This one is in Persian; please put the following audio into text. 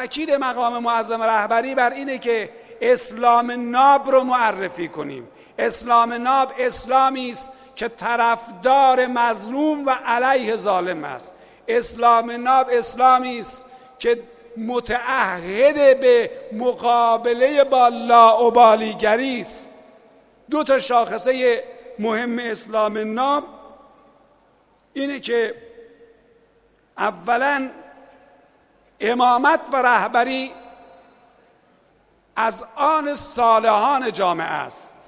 تأکید مقام معظم رهبری بر اینه که اسلام ناب رو معرفی کنیم. اسلام ناب اسلامی است که طرفدار مظلوم و علیه ظالم است. اسلام ناب اسلامی است که متعهد به مقابله با لاابالیگری است. دو تا شاخصه مهم اسلام ناب اینه که اولا امامت و رهبری از آن صالحان جامعه است.